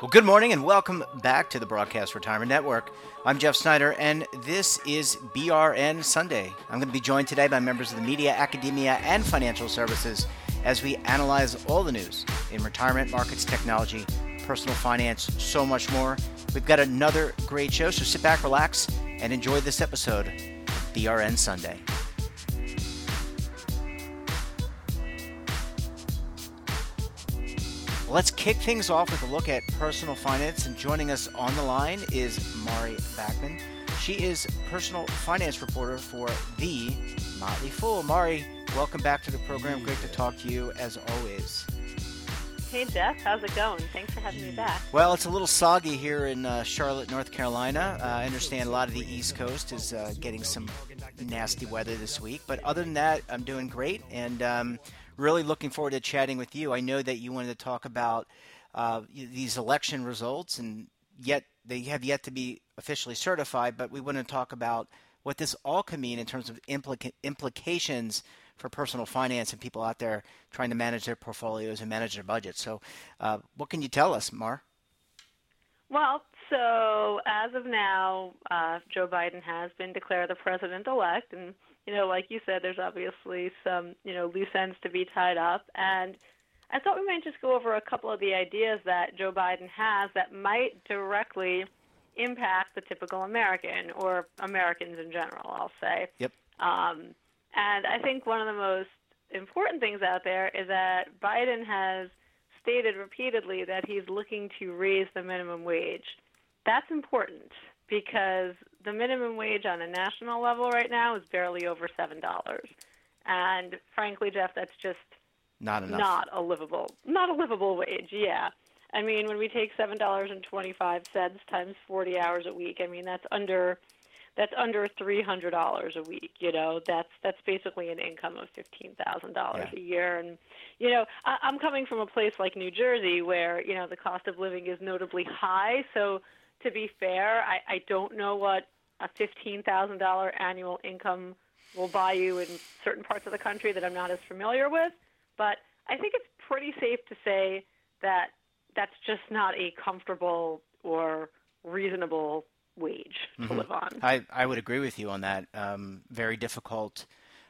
Well, good morning and welcome back to the Broadcast Retirement Network. I'm Jeff Snyder, and this is BRN Sunday. I'm going to be joined today by members of the media, academia, and financial services as we analyze all the news in retirement, markets, technology, personal finance, so much more. We've got another great show, so sit back, relax, and enjoy this episode of BRN Sunday. Let's kick things off with a look at personal finance, and joining us on the line is Mari Backman. She is personal finance reporter for The Motley Fool. Mari, welcome back to the program. Great to talk to you as always. Hey Jeff, how's it going? Thanks for having me back. Well, it's a little soggy here in Charlotte, North Carolina. I understand a lot of the East Coast is getting some nasty weather this week, but other than that, I'm doing great, and really looking forward to chatting with you. I know that you wanted to talk about these election results, and yet they have yet to be officially certified, but we want to talk about what this all can mean in terms of implications for personal finance and people out there trying to manage their portfolios and manage their budgets. So what can you tell us, Mar? Well, so as of now, Joe Biden has been declared the president-elect, and like you said, there's obviously some, loose ends to be tied up. And I thought we might just go over a couple of the ideas that Joe Biden has that might directly impact the typical American, or Americans in general, I'll say. Yep. And I think one of the most important things out there is that Biden has stated repeatedly that he's looking to raise the minimum wage. That's important because the minimum wage on a national level right now is barely over $7. And frankly, Jeff, that's just not enough. Not a livable wage, yeah. I mean, when we take $7.25 times 40 hours a week, I mean, that's under $300 a week. That's basically an income of $15,000 a year. And I'm coming from a place like New Jersey where the cost of living is notably high. So to be fair, I don't know what a $15,000 annual income will buy you in certain parts of the country that I'm not as familiar with. But I think it's pretty safe to say that that's just not a comfortable or reasonable wage to live on. I would agree with you on that. Very difficult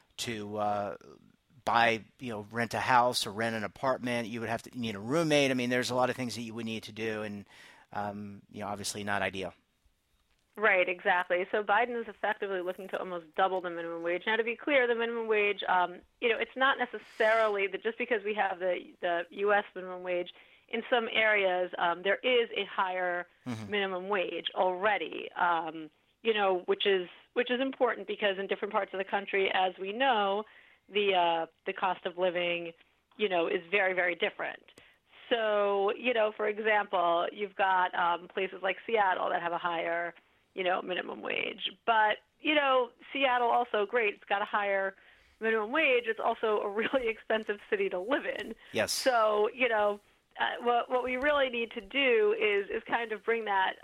to buy, rent a house or rent an apartment. You need a roommate. I mean, there's a lot of things that you would need to do, and obviously not ideal. Right, exactly. So Biden is effectively looking to almost double the minimum wage. Now, to be clear, the minimum wage, it's not necessarily that just because we have the U.S. minimum wage. In some areas, there is a higher minimum wage already, which is important because in different parts of the country, as we know, the cost of living, is very, very different. So, for example, you've got places like Seattle that have a higher, minimum wage. But, Seattle also, great, it's got a higher minimum wage. It's also a really expensive city to live in. Yes. So, what we really need to do is kind of bring that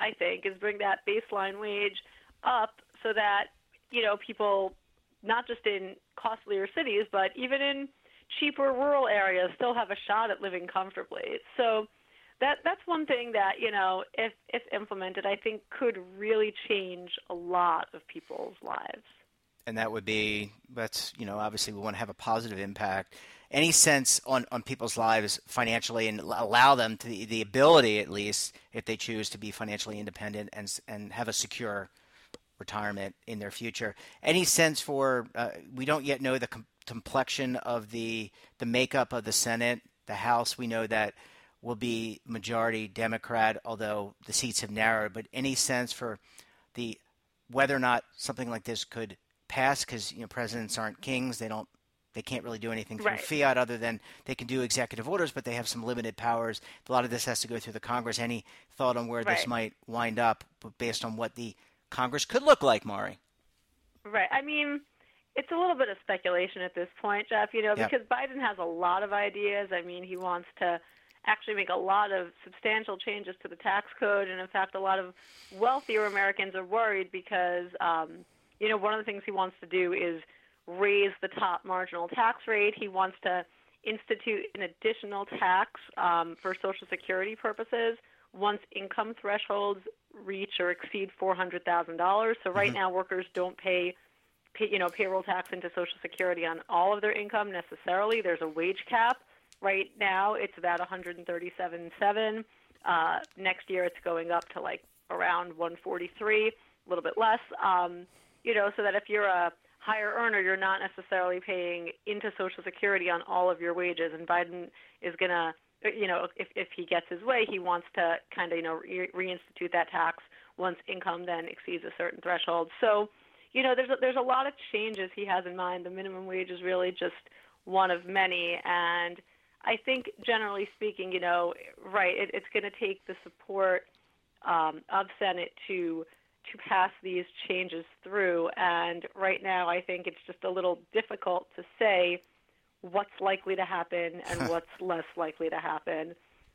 baseline wage up so that, people, not just in costlier cities, but even in cheaper rural areas still have a shot at living comfortably. So that's one thing that, if implemented, I think could really change a lot of people's lives. And that would be, obviously we want to have a positive impact. Any sense on people's lives financially and allow them to the ability, at least, if they choose to be financially independent and have a secure retirement in their future. Any sense for, we don't yet know the complexion of the makeup of the Senate, the House. We know that will be majority Democrat, although the seats have narrowed. But any sense for whether or not something like this could pass? Because presidents aren't kings; they can't really do anything through fiat other than they can do executive orders, but they have some limited powers. A lot of this has to go through the Congress. Any thought on where this might wind up based on what the Congress could look like, Mari? Right. I mean, it's a little bit of speculation at this point, Jeff, because Biden has a lot of ideas. I mean, he wants to actually make a lot of substantial changes to the tax code. And in fact, a lot of wealthier Americans are worried because, one of the things he wants to do is raise the top marginal tax rate. He wants to institute an additional tax for Social Security purposes, once income thresholds reach or exceed $400,000. So right now, workers don't pay payroll tax into Social Security on all of their income necessarily. There's a wage cap. Right now, it's about 137.7. Next year, it's going up to like around 143, a little bit less. So that if you're a higher earner, you're not necessarily paying into Social Security on all of your wages. And Biden is going to, if he gets his way, he wants to kind of, reinstitute that tax once income then exceeds a certain threshold. So, there's a lot of changes he has in mind. The minimum wage is really just one of many. And I think, generally speaking, it's going to take the support of Senate to pass these changes through. And right now, I think it's just a little difficult to say what's likely to happen and what's less likely to happen.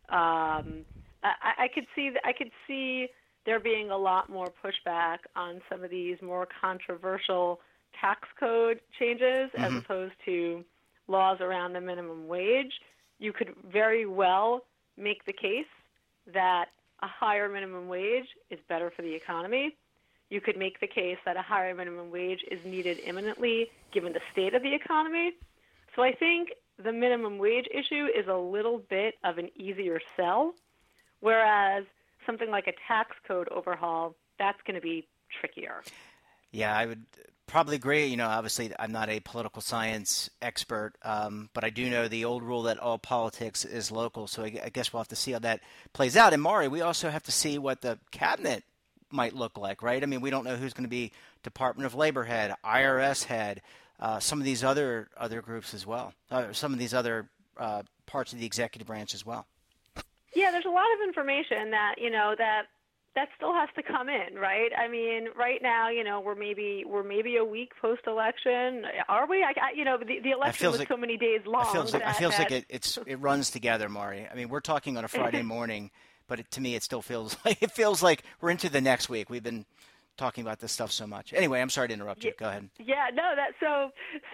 I could see there being a lot more pushback on some of these more controversial tax code changes as opposed to laws around the minimum wage. You could very well make the case that a higher minimum wage is better for the economy. You could make the case that a higher minimum wage is needed imminently given the state of the economy. So I think the minimum wage issue is a little bit of an easier sell, whereas something like a tax code overhaul, that's going to be trickier. Yeah, I would probably agree. Obviously I'm not a political science expert, but I do know the old rule that all politics is local. So I guess we'll have to see how that plays out. And Mari, we also have to see what the cabinet might look like, right? I mean, we don't know who's going to be Department of Labor head, IRS head, some of these other groups as well, some of these other parts of the executive branch as well. Yeah, there's a lot of information that that still has to come in, right? I mean, right now, we're maybe a week post-election. Are we? The election was so many days long. It feels like it runs together, Mari. I mean, we're talking on a Friday morning, but to me, it still feels like we're into the next week. We've been talking about this stuff so much. Anyway, I'm sorry to interrupt you. Go ahead. Yeah, no, that's so.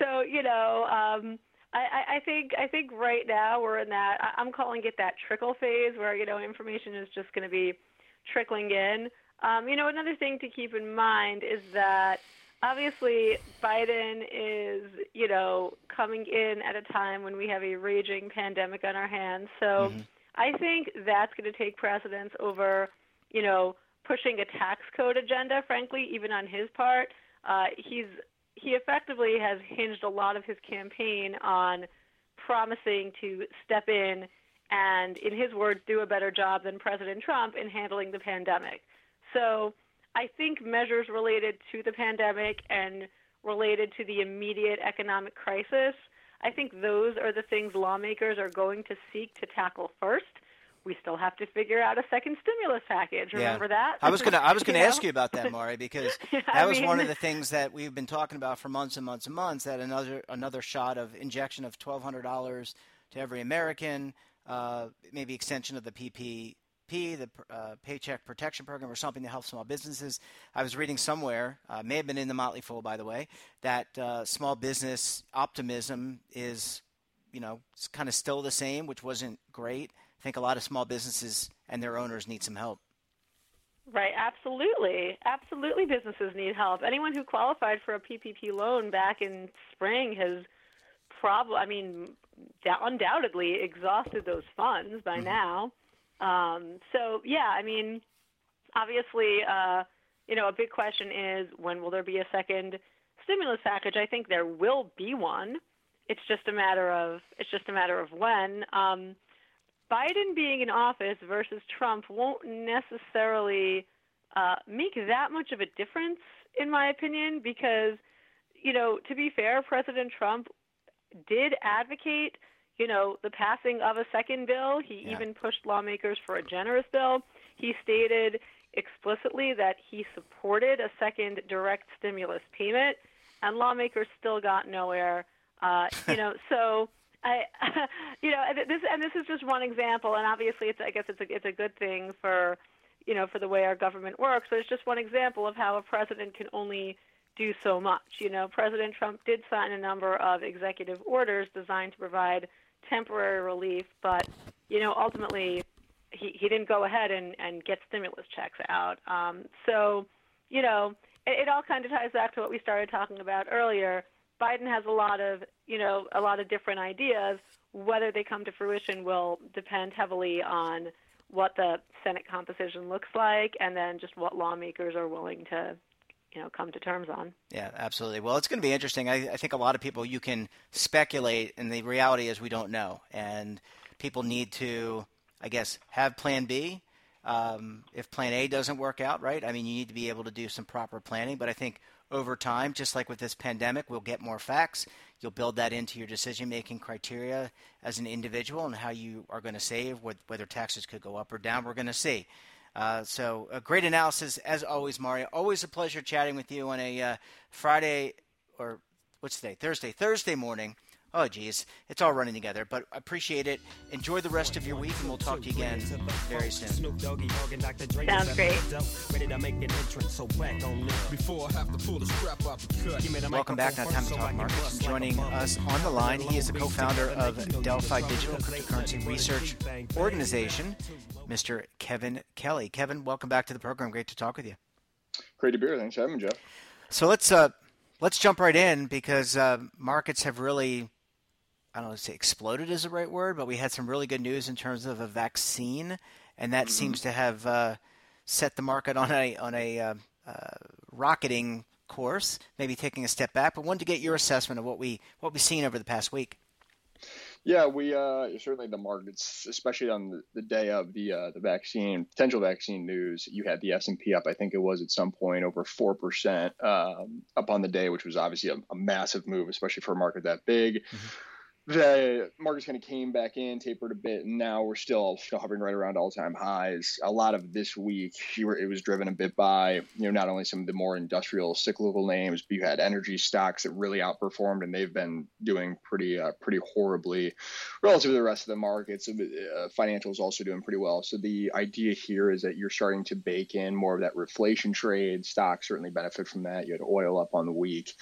I think right now we're in that. I'm calling it that trickle phase where information is just going to be trickling in. Another thing to keep in mind is that obviously Biden is coming in at a time when we have a raging pandemic on our hands. So I think that's going to take precedence over pushing a tax code agenda. Frankly, even on his part, he effectively has hinged a lot of his campaign on promising to step in and, in his words, do a better job than President Trump in handling the pandemic. So I think measures related to the pandemic and related to the immediate economic crisis, I think those are the things lawmakers are going to seek to tackle first. We still have to figure out a second stimulus package. Remember that? I was gonna ask you about that, Mari, because that was one of the things that we've been talking about for months and months and months. That another shot of injection of $1,200 to every American, maybe extension of the PPP, the Paycheck Protection Program, or something to help small businesses. I was reading somewhere, may have been in the Motley Fool, by the way, that small business optimism is, it's kind of still the same, which wasn't great. I think a lot of small businesses and their owners need some help. Right, absolutely. Absolutely, businesses need help. Anyone who qualified for a PPP loan back in spring has undoubtedly exhausted those funds by now. Obviously, a big question is, when will there be a second stimulus package? I think there will be one. It's just a matter of when. Biden being in office versus Trump won't necessarily make that much of a difference, in my opinion, because, to be fair, President Trump did advocate, the passing of a second bill. He even pushed lawmakers for a generous bill. He stated explicitly that he supported a second direct stimulus payment, and lawmakers still got nowhere. So this is just one example, and obviously it's a good thing for the way our government works. But it's just one example of how a president can only do so much. President Trump did sign a number of executive orders designed to provide temporary relief, but ultimately he didn't go ahead and get stimulus checks out. So, it all kind of ties back to what we started talking about earlier. Biden has a lot of different ideas. Whether they come to fruition will depend heavily on what the Senate composition looks like, and then just what lawmakers are willing to, come to terms on. Yeah, absolutely. Well, it's going to be interesting. I think a lot of people, you can speculate, and the reality is we don't know. And people need to, I guess, have Plan B. If Plan A doesn't work out, right? I mean, you need to be able to do some proper planning. But I think over time, just like with this pandemic, we'll get more facts. You'll build that into your decision-making criteria as an individual and how you are going to save, whether taxes could go up or down. We're going to see. So a great analysis, as always, Mario. Always a pleasure chatting with you on a Friday, or what's today? Thursday morning. Oh, geez. It's all running together, but I appreciate it. Enjoy the rest of your week, and we'll talk to you again very soon. Sounds great. Welcome back. Now time to talk markets. And joining us on the line, he is the co-founder of Delphi Digital Cryptocurrency Research Organization, Mr. Kevin Kelly. Kevin, welcome back to the program. Great to talk with you. Great to be here. Thanks for having me, Jeff. So let's jump right in, because markets have really, I don't know if say exploded is the right word, but we had some really good news in terms of a vaccine, and that seems to have set the market on a rocketing course, maybe taking a step back. But wanted to get your assessment of what we've seen over the past week. Yeah, we certainly the markets, especially on the day of the potential vaccine news, you had the S&P up. I think it was at some point over 4% up on the day, which was obviously a massive move, especially for a market that big. Mm-hmm. The markets kind of came back in, tapered a bit, and now we're still hovering right around all-time highs. A lot of this week, it was driven a bit by, not only some of the more industrial cyclical names, but you had energy stocks that really outperformed, and they've been doing pretty horribly relative to the rest of the markets. Financials also doing pretty well. So the idea here is that you're starting to bake in more of that reflation trade. Stocks certainly benefit from that. You had oil up on the week.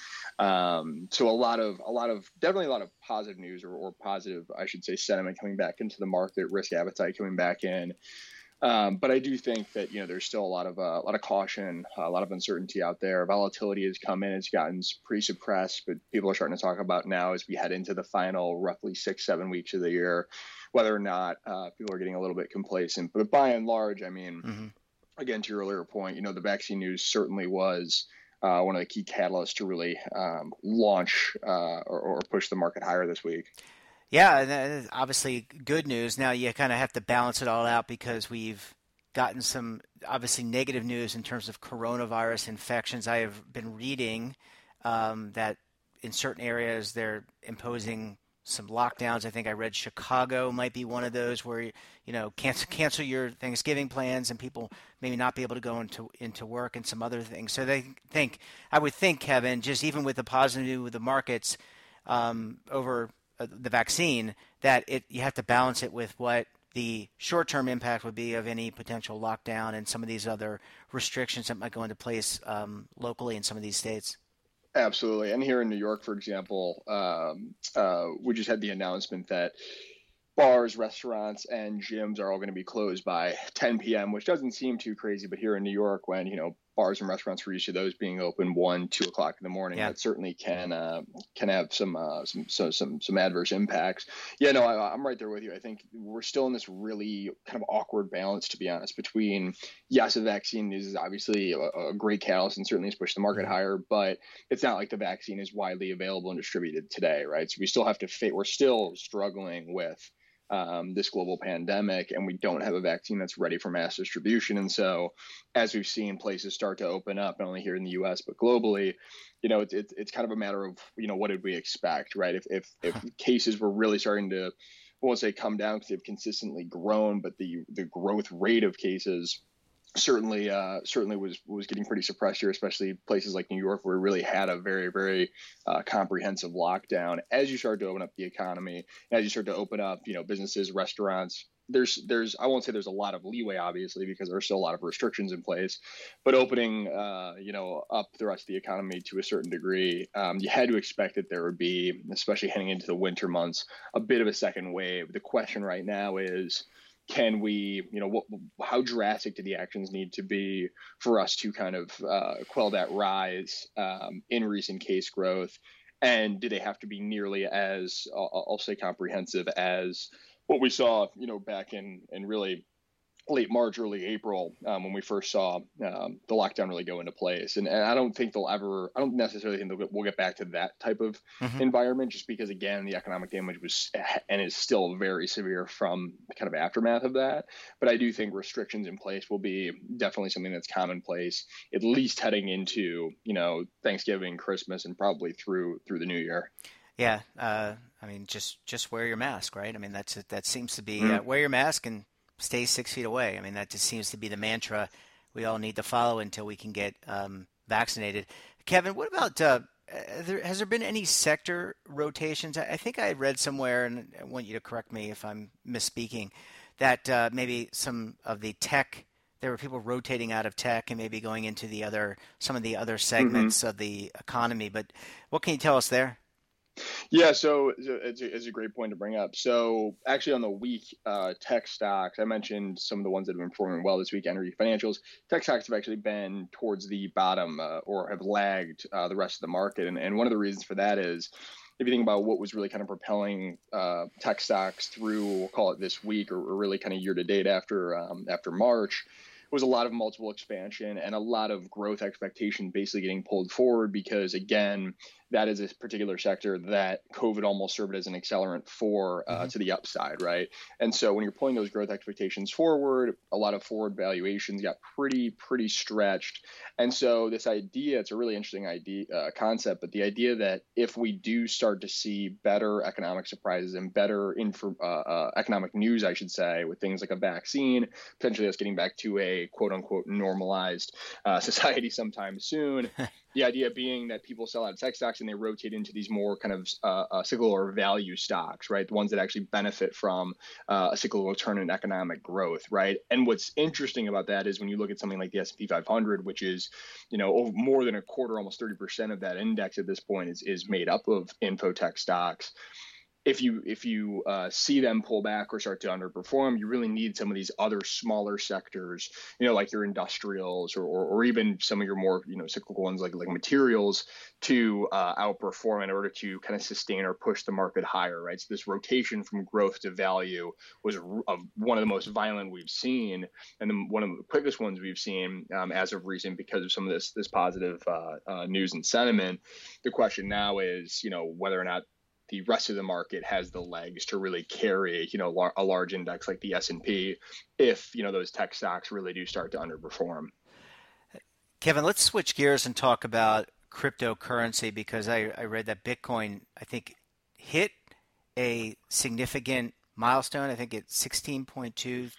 So definitely a lot of positive news or positive, I should say, sentiment coming back into the market, risk appetite coming back in. But I do think that, there's still a lot of caution, a lot of uncertainty out there. Volatility has come in, it's gotten pretty suppressed, but people are starting to talk about now as we head into the final roughly 6-7 weeks of the year, whether or not people are getting a little bit complacent. But by and large, I mean, again, to your earlier point, the vaccine news certainly was one of the key catalysts to really launch or push the market higher this week. Yeah, and obviously good news. Now you kind of have to balance it all out, because we've gotten some obviously negative news in terms of coronavirus infections. I have been reading that in certain areas they're imposing some lockdowns. I think I read Chicago might be one of those where, cancel your Thanksgiving plans and people maybe not be able to go into work, and some other things. So I would think, Kevin, just even with the positive news with the markets over the vaccine, that you have to balance it with what the short-term impact would be of any potential lockdown and some of these other restrictions that might go into place locally in some of these states. Absolutely. And here in New York, for example, we just had the announcement that bars, restaurants, and gyms are all going to be closed by 10 p.m., which doesn't seem too crazy. But here in New York, when, bars and restaurants were used to those being open 1, 2 o'clock in the morning, that certainly can have some adverse impacts. Yeah, no, I'm right there with you. I think we're still in this really kind of awkward balance, to be honest, between, yes, the vaccine news is obviously a great catalyst and certainly has pushed the market higher, but it's not like the vaccine is widely available and distributed today, right? So we still have to we're still struggling with this global pandemic, and we don't have a vaccine that's ready for mass distribution. And so as we've seen places start to open up, not only here in the US, but globally, it's kind of a matter of, what did we expect, right? If cases were really starting to, I won't say come down because they've consistently grown, but the growth rate of cases certainly was getting pretty suppressed here, especially places like New York, where we really had a very, very comprehensive lockdown. As you start to open up the economy, as you start to open up, businesses, restaurants, there's I won't say there's a lot of leeway, obviously, because there's still a lot of restrictions in place, but opening up the rest of the economy to a certain degree, you had to expect that there would be, especially heading into the winter months, a bit of a second wave. The question right now is, can we, how drastic do the actions need to be for us to kind of quell that rise in recent case growth? And do they have to be nearly as, I'll say, comprehensive as what we saw, back in really late March, early April, when we first saw the lockdown really go into place. And I don't think I don't necessarily think we'll get back to that type of environment, just because, again, the economic damage was and is still very severe from the kind of aftermath of that. But I do think restrictions in place will be definitely something that's commonplace, at least heading into, Thanksgiving, Christmas, and probably through the new year. Yeah. I mean, just wear your mask, right? I mean, that seems to be wear your mask and stay 6 feet away. I mean, that just seems to be the mantra we all need to follow until we can get vaccinated. Kevin, what about has there been any sector rotations? I think I had read somewhere, and I want you to correct me if I'm misspeaking, that maybe some of the tech, there were people rotating out of tech and maybe going into some of the other segments of the economy. But what can you tell us there? Yeah, so it's a great point to bring up. So actually on the week, tech stocks, I mentioned some of the ones that have been performing well this week, energy financials. Tech stocks have actually been towards the bottom or have lagged the rest of the market. And one of the reasons for that is, if you think about what was really kind of propelling tech stocks through, we'll call it this week, or really kind of year to date after March, was a lot of multiple expansion and a lot of growth expectation basically getting pulled forward because, again, that is a particular sector that COVID almost served as an accelerant for to the upside, right? And so when you're pulling those growth expectations forward, a lot of forward valuations got pretty stretched. And so this idea, it's a really interesting concept, but the idea that if we do start to see better economic surprises and better economic news, I should say, with things like a vaccine, potentially us getting back to a quote unquote normalized society sometime soon. The idea being that people sell out of tech stocks and they rotate into these more kind of cyclical or value stocks, right? The ones that actually benefit from a cyclical return in economic growth, right? And what's interesting about that is when you look at something like the S&P 500, which is, more than a quarter, almost 30% of that index at this point is made up of infotech stocks. If you see them pull back or start to underperform, you really need some of these other smaller sectors, like your industrials or even some of your more cyclical ones like materials to outperform in order to kind of sustain or push the market higher, right? So this rotation from growth to value was one of the most violent we've seen, and then one of the quickest ones we've seen as of recent because of some of this positive news and sentiment. The question now is, whether or not the rest of the market has the legs to really carry, a large index like the S&P if, those tech stocks really do start to underperform. Kevin, let's switch gears and talk about cryptocurrency because I read that Bitcoin, I think, hit a significant milestone. I think it's $16.2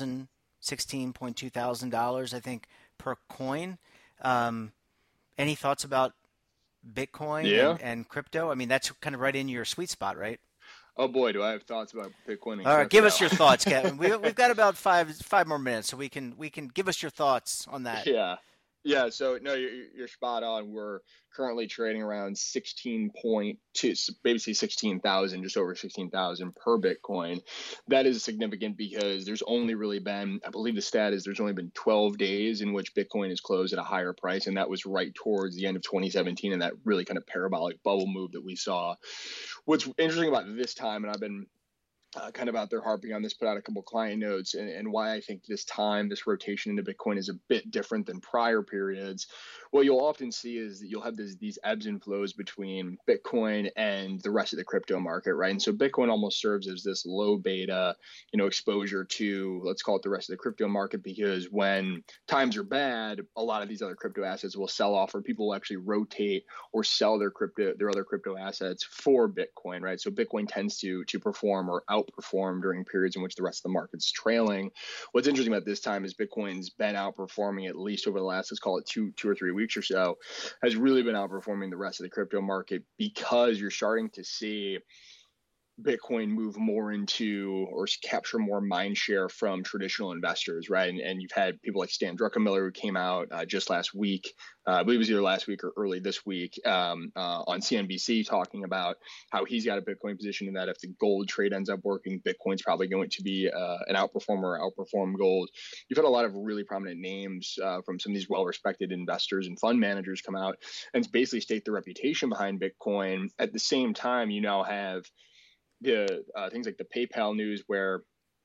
thousand, I think, per coin. Any thoughts about Bitcoin and crypto? I mean, that's kind of right in your sweet spot, right? Oh boy, do I have thoughts about Bitcoin and All right, crypto. give us your thoughts, Kevin. We've got about five more minutes, so we can give us your thoughts on that. Yeah. So no, you're spot on. We're currently trading around 16.2, basically 16,000, just over 16,000 per Bitcoin. That is significant because there's only really been, I believe the stat is there's only been 12 days in which Bitcoin is closed at a higher price, and that was right towards the end of 2017 and that really kind of parabolic bubble move that we saw. What's interesting about this time, and I've been kind of out there harping on this, put out a couple of client notes and why I think this rotation into Bitcoin is a bit different than prior periods. What you'll often see is that you'll have these ebbs and flows between Bitcoin and the rest of the crypto market, right? And so Bitcoin almost serves as this low beta, exposure to, let's call it, the rest of the crypto market, because when times are bad, a lot of these other crypto assets will sell off, or people will actually rotate or sell their other crypto assets for Bitcoin, right? So Bitcoin tends to perform or outperform during periods in which the rest of the market's trailing. What's interesting about this time is Bitcoin's been outperforming, at least over the last, let's call it two or 3 weeks or so, has really been outperforming the rest of the crypto market because you're starting to see Bitcoin move more into or capture more mind share from traditional investors, right? And you've had people like Stan Druckenmiller who came out just last week, I believe it was either last week or early this week, on CNBC talking about how he's got a Bitcoin position and that if the gold trade ends up working, Bitcoin's probably going to be an outperformer or outperform gold. You've had a lot of really prominent names from some of these well-respected investors and fund managers come out and basically state the reputation behind Bitcoin. At the same time, you now have the things like the PayPal news where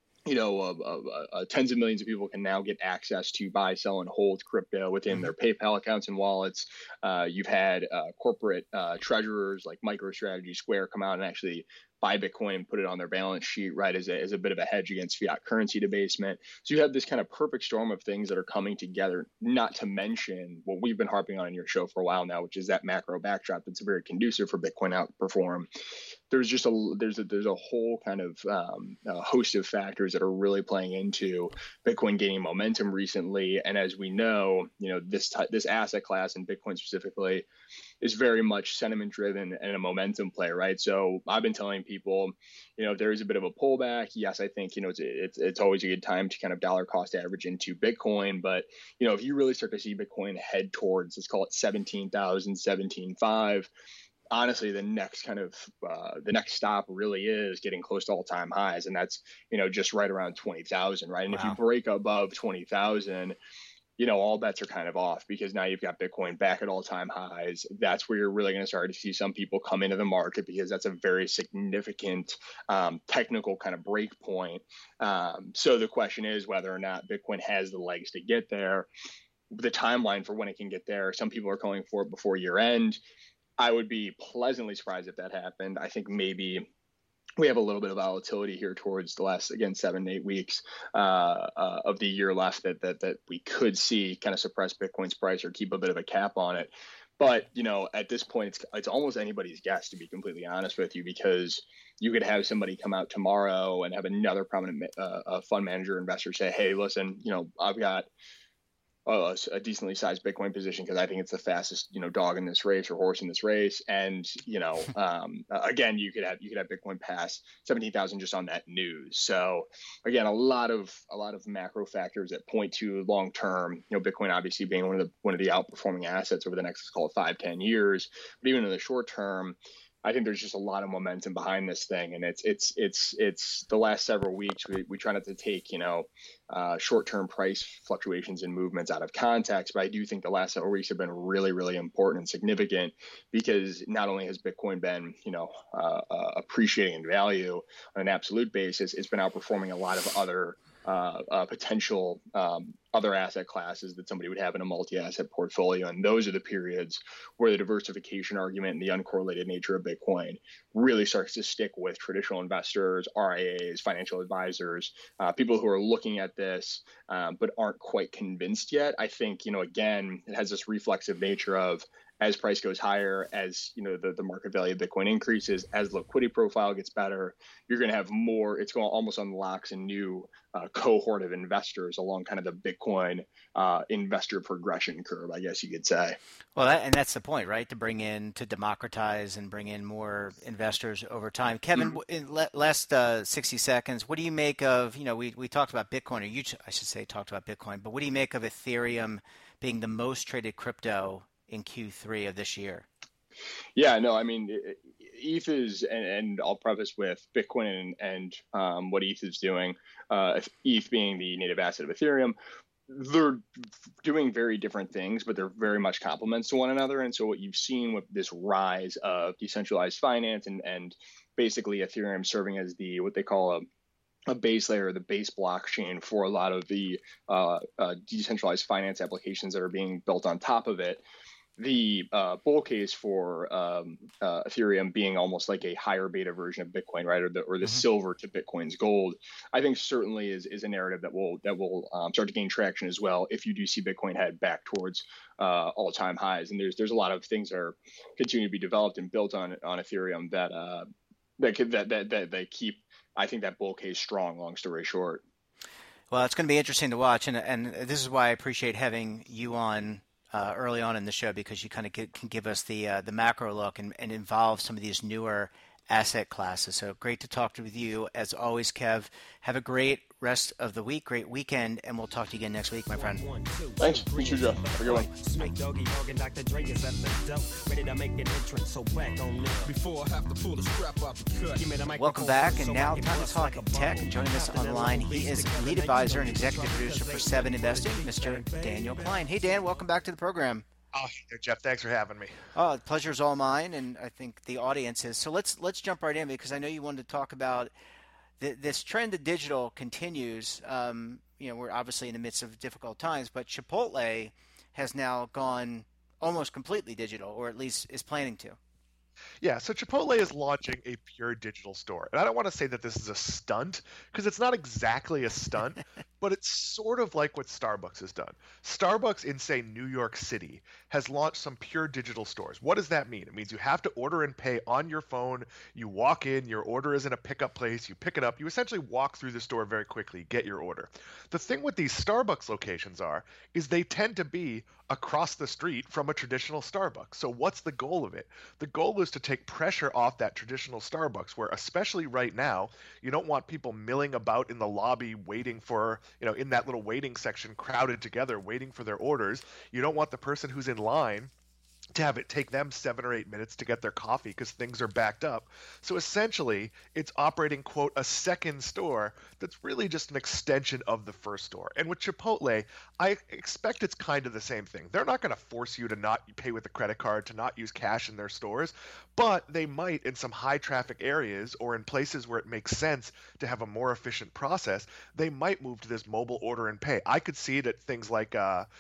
tens of millions of people can now get access to buy, sell, and hold crypto within their PayPal accounts and wallets. You've had corporate treasurers like MicroStrategy, Square come out and actually buy Bitcoin and put it on their balance sheet, right, as a bit of a hedge against fiat currency debasement. So you have this kind of perfect storm of things that are coming together, not to mention what we've been harping on in your show for a while now, which is that macro backdrop that's very conducive for Bitcoin outperform. There's just there's a whole kind of host of factors that are really playing into Bitcoin gaining momentum recently. And as we know, this asset class and Bitcoin specifically is very much sentiment driven and a momentum play, right? So I've been telling people, if there is a bit of a pullback, yes, I think it's always a good time to kind of dollar cost average into Bitcoin. But if you really start to see Bitcoin head towards, let's call it 17,000, 17,500. Honestly, the next stop really is getting close to all-time highs, and that's just right around 20,000, right? And If you break above 20,000, all bets are kind of off because now you've got Bitcoin back at all-time highs. That's where you're really going to start to see some people come into the market because that's a very significant technical kind of break point. So the question is whether or not Bitcoin has the legs to get there. The timeline for when it can get there, some people are calling for it before year end. I would be pleasantly surprised if that happened. I think maybe we have a little bit of volatility here towards the last, again, 7 to 8 weeks of the year left that we could see kind of suppress Bitcoin's price or keep a bit of a cap on it. But, at this point, it's almost anybody's guess, to be completely honest with you, because you could have somebody come out tomorrow and have another prominent fund manager investor say, hey, listen, I've got a decently sized Bitcoin position because I think it's the fastest, dog in this race or horse in this race. And, again, you could have Bitcoin pass 17,000 just on that news. So again, a lot of macro factors that point to long term, Bitcoin obviously being one of the outperforming assets over the next, let's call it 5-10 years. But even in the short term, I think there's just a lot of momentum behind this thing, and it's the last several weeks we try not to take short-term price fluctuations and movements out of context, but I do think the last several weeks have been really, really important and significant because not only has Bitcoin been appreciating in value on an absolute basis, it's been outperforming a lot of other potential other asset classes that somebody would have in a multi-asset portfolio. And those are the periods where the diversification argument and the uncorrelated nature of Bitcoin really starts to stick with traditional investors, RIAs, financial advisors, people who are looking at this but aren't quite convinced yet. I think, again, it has this reflexive nature of as price goes higher, as the market value of Bitcoin increases, as the liquidity profile gets better, you're going to have more. It's going to almost unlocks a new cohort of investors along kind of the Bitcoin investor progression curve, I guess you could say. Well, and that's the point, right? To democratize and bring in more investors over time. Kevin, in last 60 seconds, what do you make of, we talked about Bitcoin, or you, I should say, talked about Bitcoin, but what do you make of Ethereum being the most traded crypto in Q3 of this year? Yeah, no, I mean, ETH is, and I'll preface with Bitcoin and what ETH is doing, ETH being the native asset of Ethereum, they're doing very different things, but they're very much complements to one another. And so what you've seen with this rise of decentralized finance and basically Ethereum serving as what they call a base layer, the base blockchain for a lot of the decentralized finance applications that are being built on top of it. The bull case for Ethereum being almost like a higher beta version of Bitcoin, right, or the silver to Bitcoin's gold, I think certainly is a narrative that will start to gain traction as well if you do see Bitcoin head back towards all-time highs. And there's a lot of things that are continuing to be developed and built on Ethereum that keep, I think, that bull case strong. Long story short. Well, it's going to be interesting to watch, and this is why I appreciate having you on early on in the show, because you kind of can give us the macro look and involve some of these newer asset classes. So great to talk with you as always, Kev. Have a great rest of the week, great weekend, and we'll talk to you again next week, my friend. Thanks. You too, Jeff. Have a good one. Welcome back, and now time to talk tech. Joining us on the line, he is lead advisor and executive producer for Seven Investing, Mr. Daniel Klein. Hey, Dan, welcome back to the program. Oh, Jeff, thanks for having me. Oh, the pleasure's all mine, and I think the audience is. So let's jump right in, because I know you wanted to talk about this trend of digital continues. We're obviously in the midst of difficult times, but Chipotle has now gone almost completely digital, or at least is planning to. Yeah, so Chipotle is launching a pure digital store. And I don't want to say that this is a stunt, because it's not exactly a stunt, but it's sort of like what Starbucks has done. Starbucks in, say, New York City has launched some pure digital stores. What does that mean? It means you have to order and pay on your phone. You walk in, your order is in a pickup place, you pick it up, you essentially walk through the store very quickly, get your order. The thing with these Starbucks locations is they tend to be across the street from a traditional Starbucks. So what's the goal of it? The goal is to take pressure off that traditional Starbucks, where especially right now, you don't want people milling about in the lobby waiting for, in that little waiting section, crowded together waiting for their orders. You don't want the person who's in line to have it take them 7 or 8 minutes to get their coffee because things are backed up. So essentially, it's operating, quote, a second store that's really just an extension of the first store. And with Chipotle, I expect it's kind of the same thing. They're not going to force you to not pay with a credit card, to not use cash in their stores, but they might in some high traffic areas or in places where it makes sense to have a more efficient process, they might move to this mobile order and pay. I could see it at things like,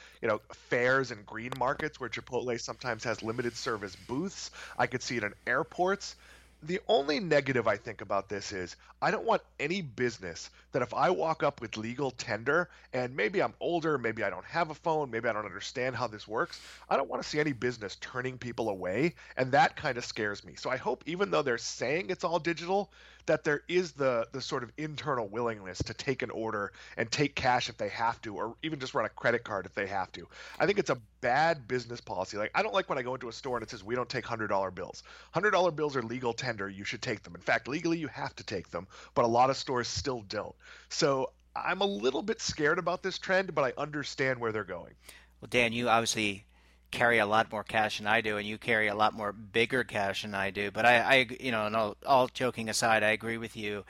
fairs and green markets where Chipotle sometimes has limited service booths. I could see it in airports. The only negative I think about this is I don't want any business that if I walk up with legal tender and maybe I'm older, maybe I don't have a phone, maybe I don't understand how this works, I don't want to see any business turning people away, and that kind of scares me. So I hope, even though they're saying it's all digital, that there is the sort of internal willingness to take an order and take cash if they have to, or even just run a credit card if they have to. I think it's a bad business policy. Like, I don't like when I go into a store and it says we don't take $100 bills. $100 bills are legal tender. You should take them. In fact, legally you have to take them, but a lot of stores still don't. So I'm a little bit scared about this trend, but I understand where they're going. Well, Dan, you obviously carry a lot more cash than I do, and you carry a lot more bigger cash than I do. But I and all joking aside, I agree with you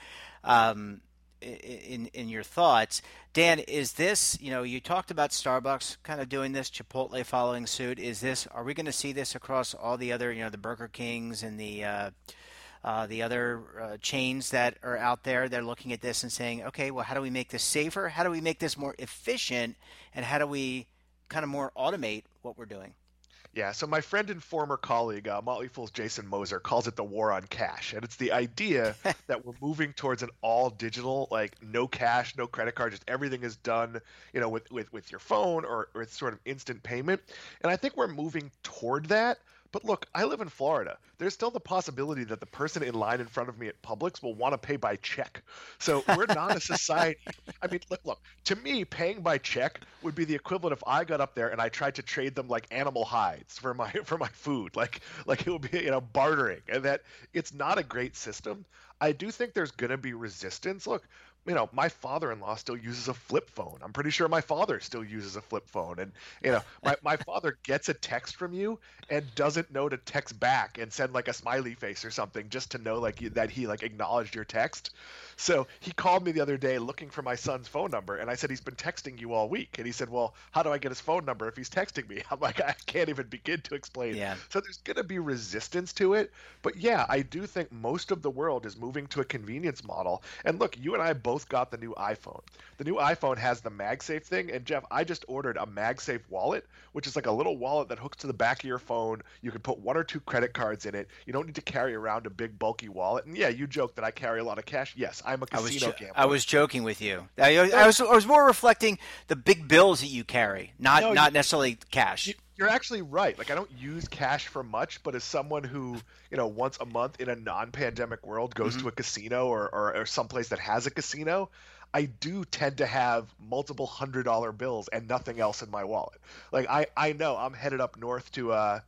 in your thoughts. Dan, is this, you talked about Starbucks kind of doing this, Chipotle following suit. Are we going to see this across all the other, the Burger Kings and the other chains that are out there? They're looking at this and saying, okay, well, how do we make this safer? How do we make this more efficient? And how do we kind of more automate what we're doing? Yeah, so my friend and former colleague, Motley Fool's Jason Moser, calls it the war on cash. And it's the idea that we're moving towards an all digital, like no cash, no credit card, just everything is done, with your phone or with sort of instant payment. And I think we're moving toward that. But look, I live in Florida. There's still the possibility that the person in line in front of me at Publix will want to pay by check. So we're not a society. I mean, look, to me, paying by check would be the equivalent if I got up there and I tried to trade them like animal hides for my food. Like it would be, bartering, and that it's not a great system. I do think there's going to be resistance. Look, my father-in-law still uses a flip phone. I'm pretty sure my father still uses a flip phone. And, my father gets a text from you and doesn't know to text back and send like a smiley face or something just to know that he acknowledged your text. So he called me the other day looking for my son's phone number, and I said, he's been texting you all week. And he said, well, how do I get his phone number if he's texting me? I'm like, I can't even begin to explain. Yeah. So there's going to be resistance to it. But yeah, I do think most of the world is moving to a convenience model. And look, you and I both got the new iPhone. The new iPhone has the MagSafe thing. And Jeff, I just ordered a MagSafe wallet, which is like a little wallet that hooks to the back of your phone. You can put 1 or 2 credit cards in it. You don't need to carry around a big bulky wallet. And yeah, you joke that I carry a lot of cash. Yes, I'm a casino gambler. I was joking with you. I was more reflecting the big bills that you carry, not necessarily cash. You're actually right. Like, I don't use cash for much, but as someone who, once a month in a non-pandemic world goes to a casino or someplace that has a casino, I do tend to have multiple $100 bills and nothing else in my wallet. Like, I know I'm headed up north to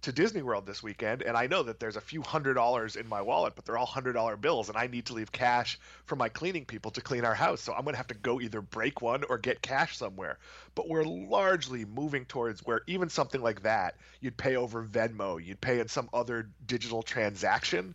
to Disney World this weekend, and I know that there's a few $100 in my wallet, but they're all $100 bills, and I need to leave cash for my cleaning people to clean our house. So I'm going to have to go either break one or get cash somewhere. But we're largely moving towards where even something like that, you'd pay over Venmo, you'd pay in some other digital transaction.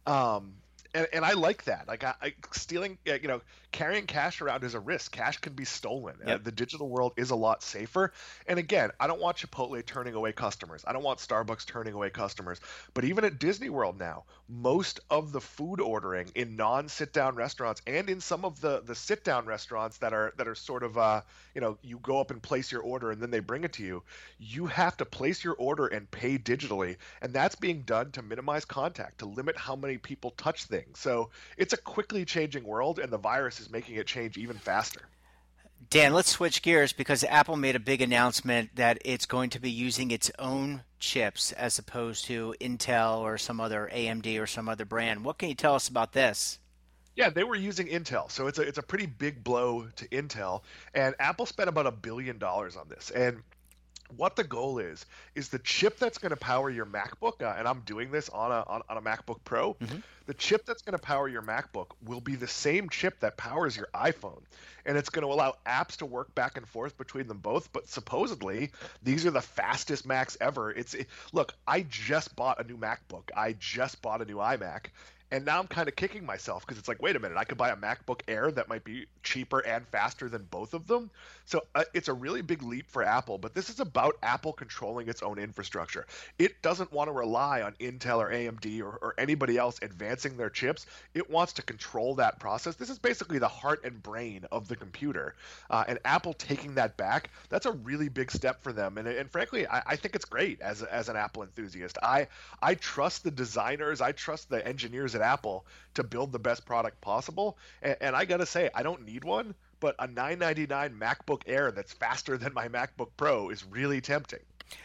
And I like that. Like stealing, carrying cash around is a risk. Cash can be stolen. Yep. The digital world is a lot safer. And again, I don't want Chipotle turning away customers. I don't want Starbucks turning away customers. But even at Disney World now, most of the food ordering in non-sit-down restaurants and in some of the sit-down restaurants that are sort of you go up and place your order and then they bring it to you. You have to place your order and pay digitally, and that's being done to minimize contact, to limit how many people touch things. So it's a quickly changing world, and the virus is making it change even faster. Dan, let's switch gears because Apple made a big announcement that it's going to be using its own chips as opposed to Intel or some other AMD or some other brand. What can you tell us about this? Yeah, they were using Intel, so it's a pretty big blow to Intel, and Apple spent about $1 billion on this. And what the goal is the chip that's going to power your MacBook, and I'm doing this on a MacBook Pro. Mm-hmm. The chip that's going to power your MacBook will be the same chip that powers your iPhone, and it's going to allow apps to work back and forth between them both. But supposedly, these are the fastest Macs ever. Look, I just bought a new MacBook. I just bought a new iMac. And now I'm kind of kicking myself because it's like, wait a minute, I could buy a MacBook Air that might be cheaper and faster than both of them. So it's a really big leap for Apple, but this is about Apple controlling its own infrastructure. It doesn't want to rely on Intel or AMD or anybody else advancing their chips. It wants to control that process. This is basically the heart and brain of the computer. And Apple taking that back, that's a really big step for them. And frankly, I think it's great as an Apple enthusiast. I trust the designers. I trust the engineers at Apple to build the best product possible. And I got to say, I don't need one, but a $999 MacBook Air that's faster than my MacBook Pro is really tempting.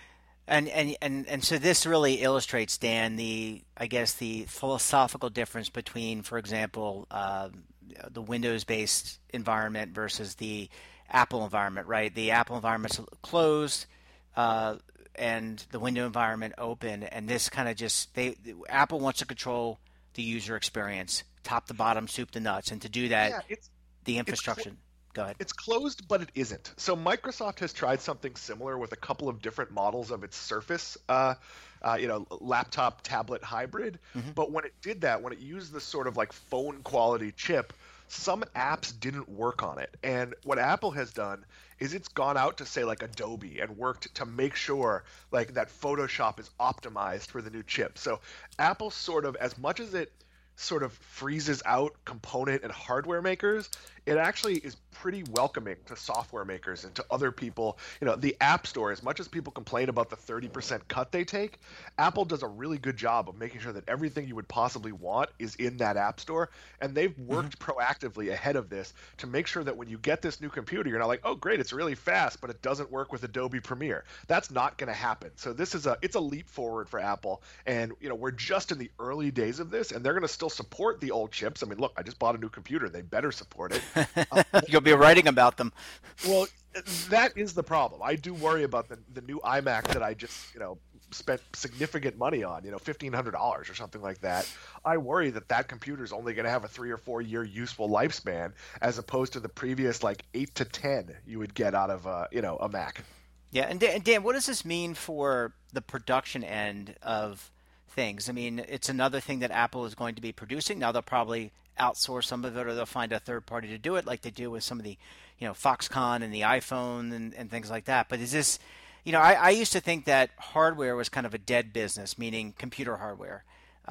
And so this really illustrates, Dan, the philosophical difference between, for example, the Windows-based environment versus the Apple environment, right? The Apple environment's closed, and the Windows environment open, and this kind of Apple wants to control the user experience, top to bottom, soup to nuts, and to do that, the infrastructure. Go ahead. It's closed, but it isn't. So Microsoft has tried something similar with a couple of different models of its Surface, laptop tablet hybrid. Mm-hmm. But when it did that, when it used this sort of like phone quality chip, some apps didn't work on it. And what Apple has done is it's gone out to say like Adobe and worked to make sure like that Photoshop is optimized for the new chip. So Apple sort of, as much as it sort of freezes out component and hardware makers, it actually is pretty welcoming to software makers and to other people. The App Store, as much as people complain about the 30% cut they take, Apple does a really good job of making sure that everything you would possibly want is in that App Store. And they've worked proactively ahead of this to make sure that when you get this new computer, you're not like, oh, great, it's really fast, but it doesn't work with Adobe Premiere. That's not going to happen. So it's a leap forward for Apple. And, we're just in the early days of this, and they're going to still support the old chips. I mean, look, I just bought a new computer. They better support it. You'll be writing about them. Well, that is the problem. I do worry about the new iMac that I just, spent significant money on, $1,500 or something like that. I worry that computer is only going to have a 3 or 4 year useful lifespan as opposed to the previous like 8 to 10 you would get out of a Mac. Yeah, and Dan, what does this mean for the production end of things? I mean, it's another thing that Apple is going to be producing. Now they'll probably outsource some of it, or they'll find a third party to do it, like they do with some of the, Foxconn and the iPhone and things like that. But is this, I used to think that hardware was kind of a dead business, meaning computer hardware.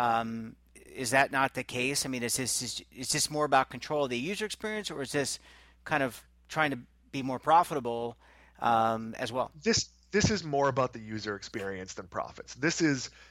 Is that not the case? I mean, is this more about control of the user experience, or is this kind of trying to be more profitable as well? This is more about the user experience than profits. This is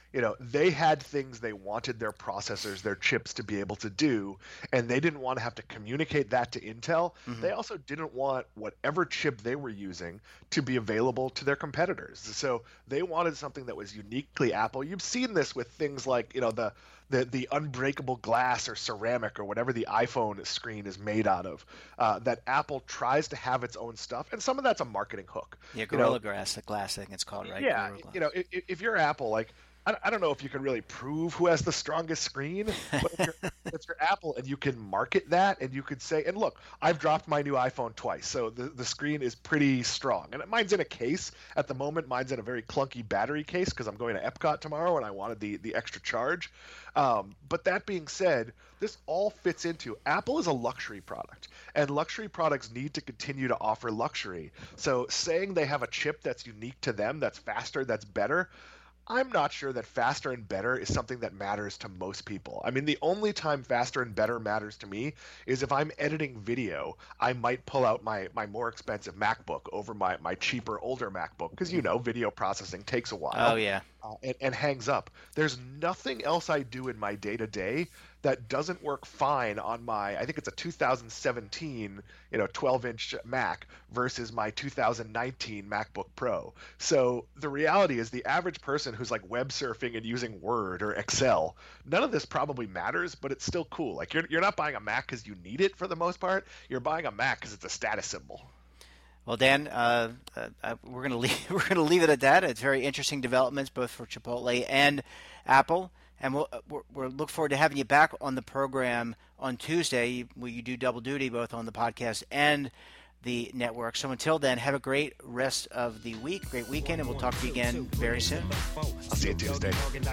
they had things they wanted their processors, their chips to be able to do, and they didn't want to have to communicate that to Intel. Mm-hmm. They also didn't want whatever chip they were using to be available to their competitors. So they wanted something that was uniquely Apple. You've seen this with things like, the unbreakable glass or ceramic or whatever the iPhone screen is made out of, that Apple tries to have its own stuff, and some of that's a marketing hook. Yeah, Gorilla Glass, the glass thing it's called, right? Yeah, if you're Apple, like, I don't know if you can really prove who has the strongest screen, but if you're Apple and you can market that and you could say, and look, I've dropped my new iPhone twice, so the screen is pretty strong. And mine's in a case. At the moment, mine's in a very clunky battery case because I'm going to Epcot tomorrow and I wanted the extra charge. But that being said, this all fits into Apple is a luxury product, and luxury products need to continue to offer luxury. So saying they have a chip that's unique to them, that's faster, that's better, I'm not sure that faster and better is something that matters to most people. I mean, the only time faster and better matters to me is if I'm editing video, I might pull out my more expensive MacBook over my cheaper, older MacBook because, video processing takes a while. Oh, yeah. And hangs up. There's nothing else I do in my day-to-day that doesn't work fine on I think it's a 2017, 12-inch Mac versus my 2019 MacBook Pro. So the reality is the average person who's like web surfing and using Word or Excel, none of this probably matters, but it's still cool. Like you're not buying a Mac because you need it for the most part. You're buying a Mac because it's a status symbol. Well, Dan, we're gonna leave it at that. It's very interesting developments both for Chipotle and Apple, and we'll look forward to having you back on the program on Tuesday. You do double duty both on the podcast and the network. So until then, have a great rest of the week, great weekend, and we'll talk to you again very soon. I'll see you Tuesday.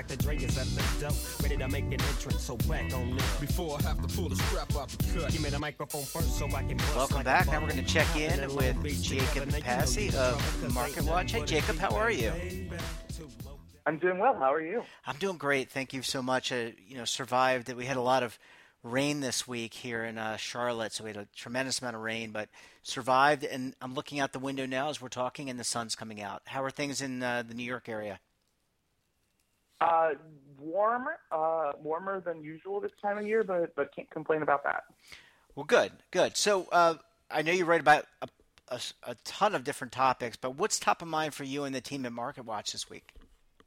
Welcome back. Now we're going to check in with Jacob Passy of MarketWatch. Hey, Jacob, how are you? I'm doing well. How are you? I'm doing great. Thank you so much. Survived. We had a lot of rain this week here in Charlotte, so we had a tremendous amount of rain, but survived. And I'm looking out the window now as we're talking, and the sun's coming out. How are things in the New York area? Warmer than usual this time of year, but can't complain about that. Well, good. So I know you write about a ton of different topics, but what's top of mind for you and the team at MarketWatch this week?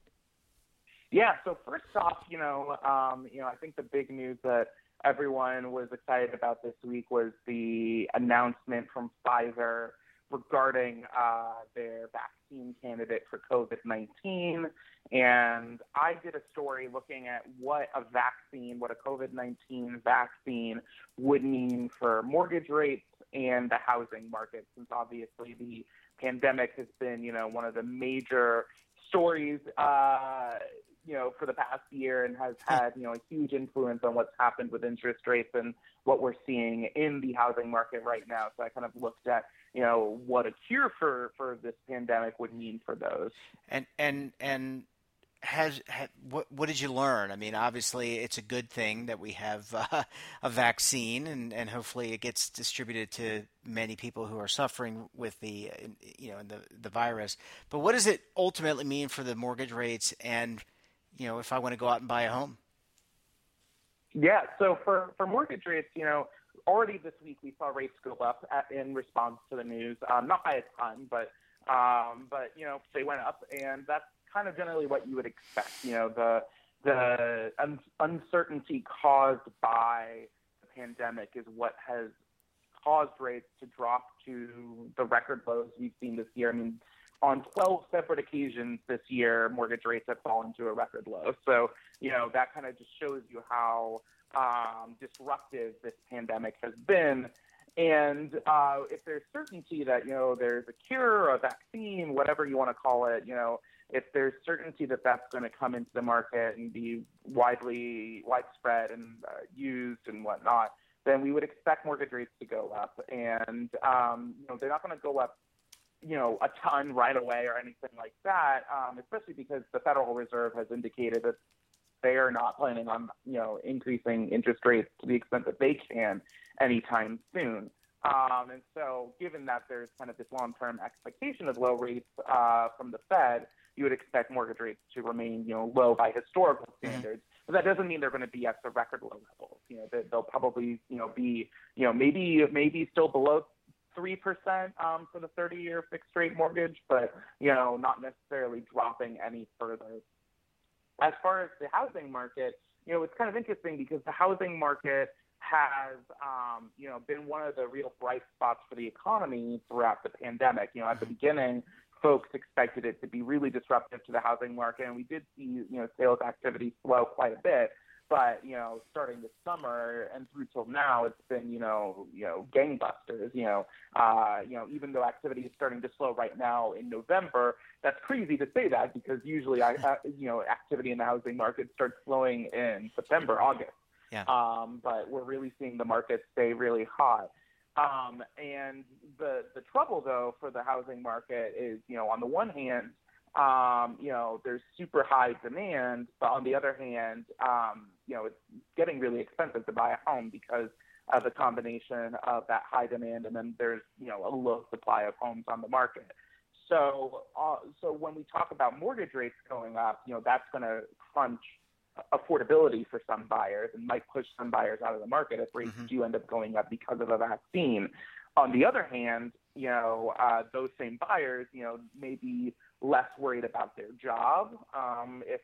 Yeah. So first off, I think the big news that everyone was excited about this week was the announcement from Pfizer regarding their vaccine candidate for COVID-19. And I did a story looking at what a COVID-19 vaccine would mean for mortgage rates and the housing market, since obviously the pandemic has been, one of the major stories for the past year and has had, a huge influence on what's happened with interest rates and what we're seeing in the housing market right now. So I kind of looked at, what a cure for this pandemic would mean for those. And what did you learn? I mean, obviously it's a good thing that we have a vaccine and hopefully it gets distributed to many people who are suffering with the virus. But what does it ultimately mean for the mortgage rates and if I want to go out and buy a home? Yeah, so for mortgage rates, already this week we saw rates go up in response to the news, not by a ton, but they went up, and that's kind of generally what you would expect. The uncertainty caused by the pandemic is what has caused rates to drop to the record lows we've seen this year. I mean, on 12 separate occasions this year, mortgage rates have fallen to a record low. So, that kind of just shows you how disruptive this pandemic has been. And if there's certainty that, there's a cure, a vaccine, whatever you want to call it, if there's certainty that that's going to come into the market and be widespread and used and whatnot, then we would expect mortgage rates to go up. And, they're not going to go up a ton right away or anything like that, especially because the Federal Reserve has indicated that they are not planning on, increasing interest rates to the extent that they can anytime soon. And so given that there's kind of this long-term expectation of low rates from the Fed, you would expect mortgage rates to remain, low by historical standards. But that doesn't mean they're going to be at the record low levels. They'll probably, be, maybe still below 3% for the 30-year fixed rate mortgage, but, not necessarily dropping any further. As far as the housing market, it's kind of interesting because the housing market has, been one of the real bright spots for the economy throughout the pandemic. At the beginning, folks expected it to be really disruptive to the housing market, and we did see, sales activity slow quite a bit. But, starting this summer and through till now, it's been, gangbusters. Even though activity is starting to slow right now in November, that's crazy to say that because usually, activity in the housing market starts slowing in September, August. Yeah. But we're really seeing the market stay really hot. And the trouble, though, for the housing market is, on the one hand, there's super high demand, but on the other hand, it's getting really expensive to buy a home because of the combination of that high demand and then there's, a low supply of homes on the market. So when we talk about mortgage rates going up, that's going to crunch affordability for some buyers and might push some buyers out of the market if rates do end up going up because of a vaccine. On the other hand, those same buyers, may be less worried about their job if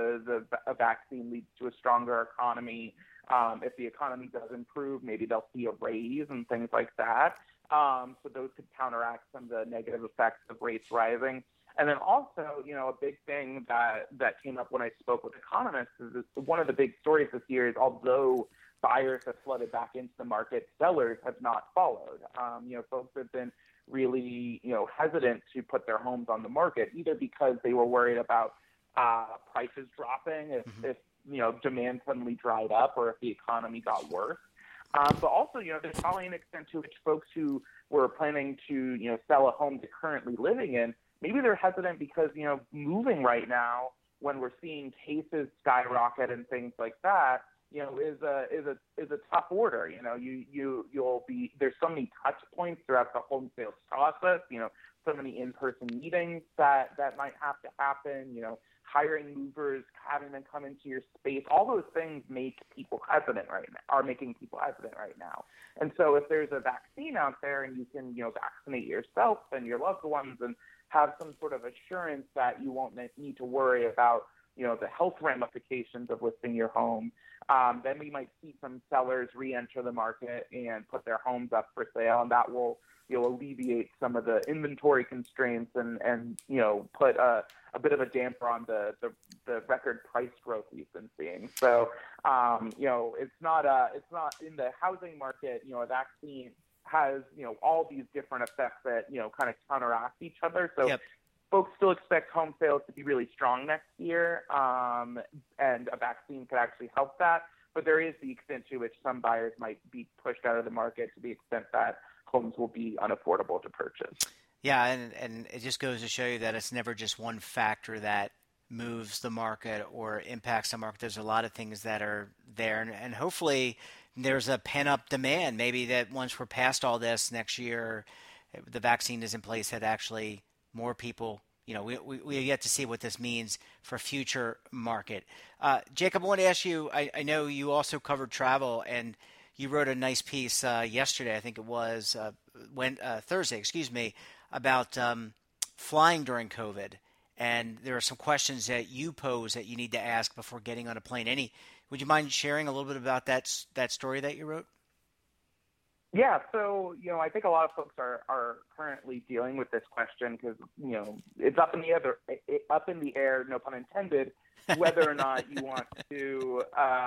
a vaccine leads to a stronger economy. If the economy does improve, maybe they'll see a raise and things like that. So those could counteract some of the negative effects of rates rising. And then also, a big thing that came up when I spoke with economists is one of the big stories this year is although buyers have flooded back into the market, sellers have not followed. Folks have been really, hesitant to put their homes on the market, either because they were worried about prices dropping if demand suddenly dried up or if the economy got worse. But also, there's probably an extent to which folks who were planning to, sell a home they're currently living in, maybe they're hesitant because, moving right now when we're seeing cases skyrocket and things like that, is a tough order. You'll be, there's so many touch points throughout the home sales process, so many in-person meetings that might have to happen, hiring movers, having them come into your space, all those things make people hesitant right now, are making people hesitant right now. And so if there's a vaccine out there and you can, vaccinate yourself and your loved ones and have some sort of assurance that you won't need to worry about, the health ramifications of listing your home, then we might see some sellers re-enter the market and put their homes up for sale, and that will alleviate some of the inventory constraints and put a bit of a damper on the record price growth we've been seeing. So it's not in the housing market. A vaccine has all these different effects that kind of counteract each other. So. Yep. Folks still expect home sales to be really strong next year, and a vaccine could actually help that. But there is the extent to which some buyers might be pushed out of the market to the extent that homes will be unaffordable to purchase. Yeah, and it just goes to show you that it's never just one factor that moves the market or impacts the market. There's a lot of things that are there, and hopefully there's a pent-up demand. Maybe that once we're past all this next year, the vaccine is in place, that actually more people, we yet to see what this means for future market. Jacob, I want to ask you, I know you also covered travel, and you wrote a nice piece yesterday, I think it was Thursday, about flying during COVID. And there are some questions that you pose that you need to ask before getting on a plane. Would you mind sharing a little bit about that story that you wrote? Yeah, so, I think a lot of folks are currently dealing with this question because, it's up in the air, no pun intended, whether or not you want to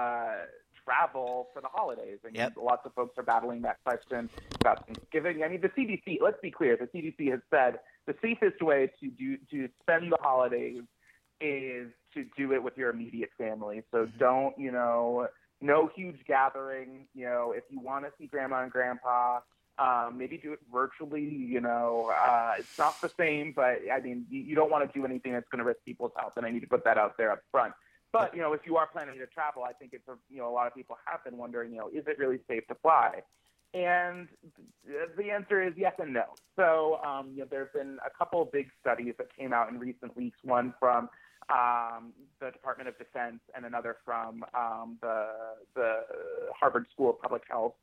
travel for the holidays. And yep. Lots of folks are battling that question about Thanksgiving. I mean, the CDC, let's be clear, the CDC has said the safest way to spend the holidays is to do it with your immediate family. So don't, no huge gathering. If you want to see grandma and grandpa, maybe do it virtually. It's not the same, but I mean, you don't want to do anything that's going to risk people's health, and I need to put that out there up front. But if you are planning to travel, I think it's a lot of people have been wondering, is it really safe to fly? And the answer is yes and no. So there have been a couple of big studies that came out in recent weeks, one from the Department of Defense and another from the Harvard School of Public Health.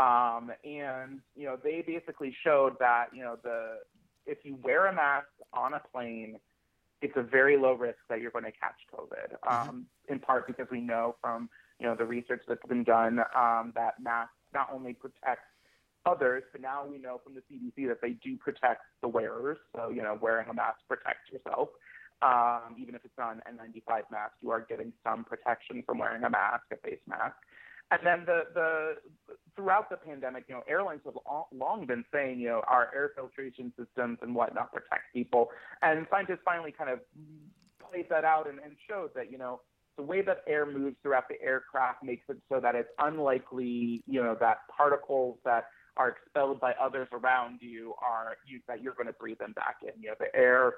And they basically showed that, if you wear a mask on a plane, it's a very low risk that you're going to catch COVID, in part because we know from, the research that's been done that masks not only protect others, but now we know from the CDC that they do protect the wearers. So, wearing a mask protects yourself. Even if it's not an N95 mask, you are getting some protection from wearing a mask, a face mask. And then throughout the pandemic, airlines have long been saying, our air filtration systems and whatnot protect people. And scientists finally kind of played that out and showed that, the way that air moves throughout the aircraft makes it so that it's unlikely, that particles that are expelled by others around you that you're going to breathe them back in. The air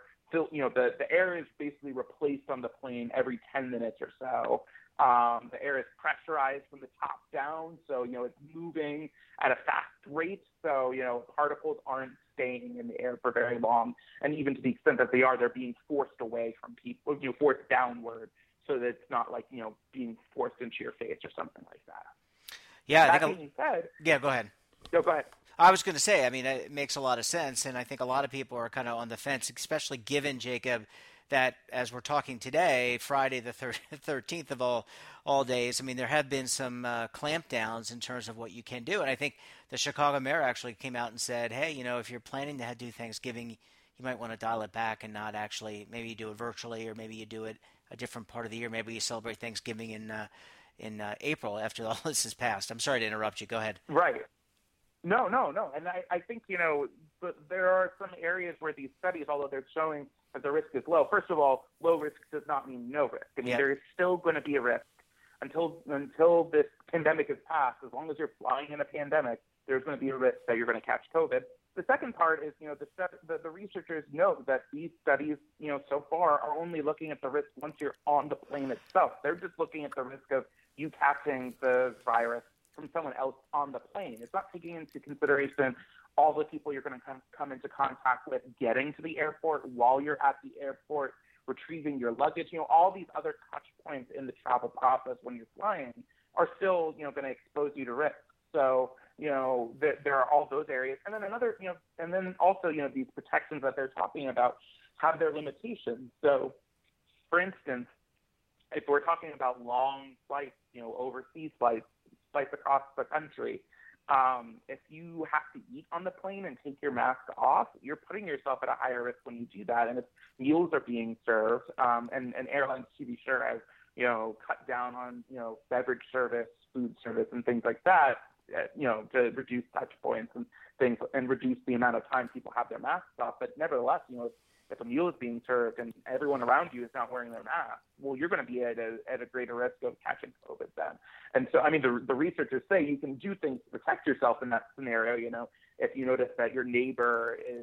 is basically replaced on the plane every 10 minutes or so. The air is pressurized from the top down, so it's moving at a fast rate. So particles aren't staying in the air for very long, and even to the extent that they're being forced away from people, forced downward, so that it's not like being forced into your face or something like that. Yeah, that being said, yeah, go ahead. No, go ahead. I was going to say, it makes a lot of sense, and I think a lot of people are kind of on the fence, especially given, Jacob, that as we're talking today, Friday the 13th of all days, there have been some clampdowns in terms of what you can do. And I think the Chicago mayor actually came out and said, hey, if you're planning to do Thanksgiving, you might want to dial it back and not actually, maybe you do it virtually, or maybe you do it a different part of the year. Maybe you celebrate Thanksgiving in April after all this is passed. I'm sorry to interrupt you. Go ahead. Right. No. And I think, but there are some areas where these studies, although they're showing that the risk is low, first of all, low risk does not mean no risk. There is still going to be a risk until this pandemic is passed. As long as you're flying in a pandemic, there's going to be a risk that you're going to catch COVID. The second part is, the researchers know that these studies, so far are only looking at the risk once you're on the plane itself. They're just looking at the risk of you catching the virus from someone else on the plane. It's not taking into consideration all the people you're going to come into contact with getting to the airport, while you're at the airport, retrieving your luggage. All these other touch points in the travel process when you're flying are still, going to expose you to risk. So, there are all those areas. And then and then also, these protections that they're talking about have their limitations. So, for instance, if we're talking about long flights, overseas flights across the country, if you have to eat on the plane and take your mask off, you're putting yourself at a higher risk when you do that. And if meals are being served, and airlines, to be sure, have, cut down on, beverage service, food service, and things like that, to reduce touch points and things, and reduce the amount of time people have their masks off. But nevertheless, if a meal is being served and everyone around you is not wearing their mask, well, you're going to be at a greater risk of catching COVID then. And so, the researchers say you can do things to protect yourself in that scenario. If you notice that your neighbor is,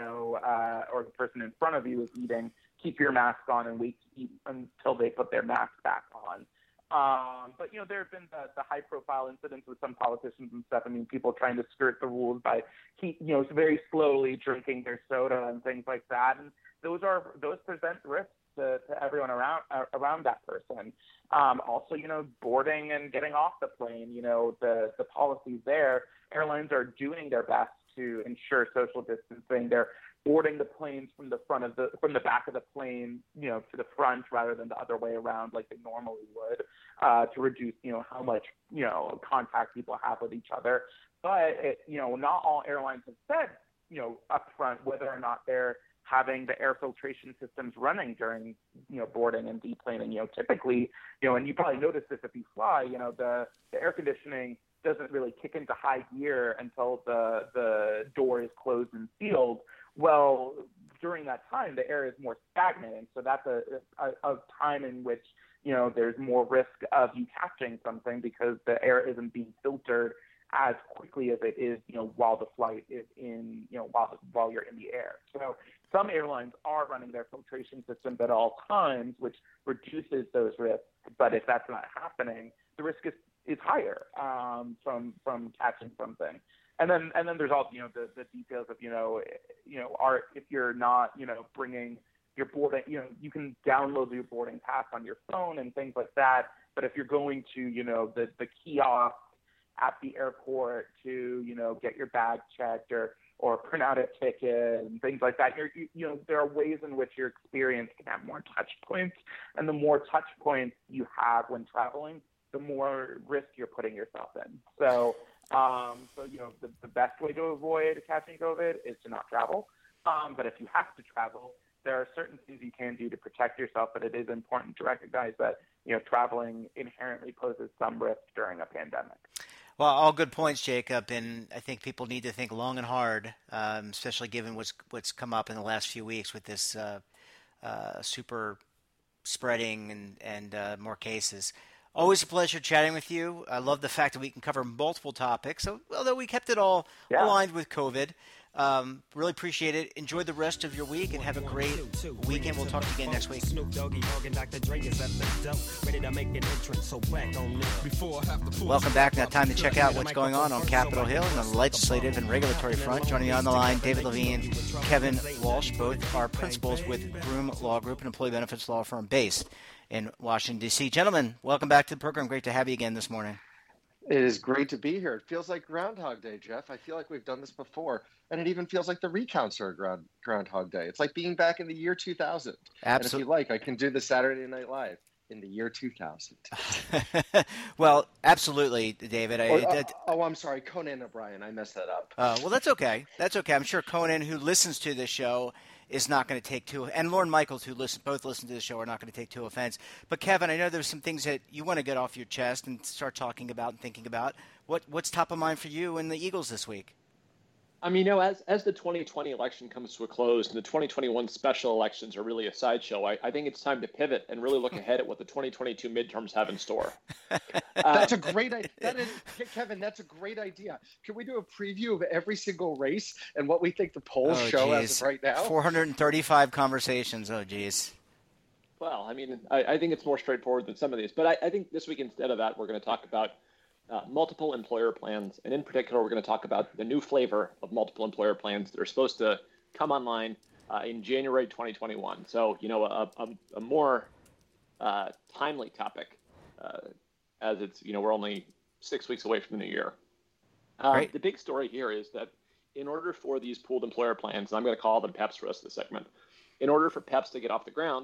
or the person in front of you is eating, keep your mask on and wait to eat until they put their mask back on. But there have been the high-profile incidents with some politicians and stuff. People trying to skirt the rules by very slowly drinking their soda and things like that. And those present risks to everyone around that person. Also, boarding and getting off the plane. The policies there. Airlines are doing their best to ensure social distancing. They're boarding the planes from the back of the plane, to the front rather than the other way around like they normally would, to reduce, how much, contact people have with each other. But not all airlines have said, up front whether or not they're having the air filtration systems running during, boarding and deplaning. Typically, and you probably noticed this if you fly, the air conditioning doesn't really kick into high gear until the door is closed and sealed. Well, during that time, the air is more stagnant, and so that's a time in which, there's more risk of you catching something because the air isn't being filtered as quickly as it is, while the flight is in, while you're in the air. So some airlines are running their filtration systems at all times, which reduces those risks. But if that's not happening, the risk is is higher from catching something. And then there's also the details of if you're not bringing your boarding, you can download your boarding pass on your phone and things like that. But if you're going to the kiosk at the airport to get your bag checked or print out a ticket and things like that, there are ways in which your experience can have more touch points, and the more touch points you have when traveling, the more risk you're putting yourself in. So the best way to avoid catching COVID is to not travel. But if you have to travel, there are certain things you can do to protect yourself, but it is important to recognize that traveling inherently poses some risk during a pandemic. Well, all good points, Jacob, and I think people need to think long and hard, especially given what's come up in the last few weeks with this super spreading and more cases. Always a pleasure chatting with you. I love the fact that we can cover multiple topics, so, although we kept it all aligned with COVID. Really appreciate it. Enjoy the rest of your week and have a great weekend. We'll talk to you again next week. Welcome back. Now time to check out what's going on Capitol Hill and on the legislative and regulatory front. Joining me on the line, David Levine, Kevin Walsh, both are principals with Groom Law Group, an employee benefits law firm based in Washington, D.C. Gentlemen, welcome back to the program. Great to have you again this morning. It is great to be here. It feels like Groundhog Day, Jeff. I feel like we've done this before, and it even feels like the recounts are Groundhog Day. It's like being back in the year 2000. Absolutely. And if you like, I can do the Saturday Night Live in the year 2000. Well, absolutely, David. I'm sorry, Conan O'Brien. I messed that up. Well, that's okay. That's okay. I'm sure Conan, who listens to this show, is not going to take and Lorne Michaels, who both listen to the show, are not going to take too offense. But Kevin, I know there's some things that you want to get off your chest and start talking about and thinking about. What's top of mind for you and the Eagles this week? I mean, as the 2020 election comes to a close and the 2021 special elections are really a sideshow, I think it's time to pivot and really look ahead at what the 2022 midterms have in store. That's a great idea. Kevin, that's a great idea. Can we do a preview of every single race and what we think the polls show as of right now? 435 conversations. Oh, geez. Well, I mean, I think it's more straightforward than some of these. But I think this week, instead of that, we're going to talk about multiple employer plans, and in particular, we're going to talk about the new flavor of multiple employer plans that are supposed to come online in January 2021. So, a more timely topic, as it's we're only 6 weeks away from the new year. The big story here is that in order for these pooled employer plans, and I'm going to call them PEPs for the rest of the segment, in order for PEPs to get off the ground,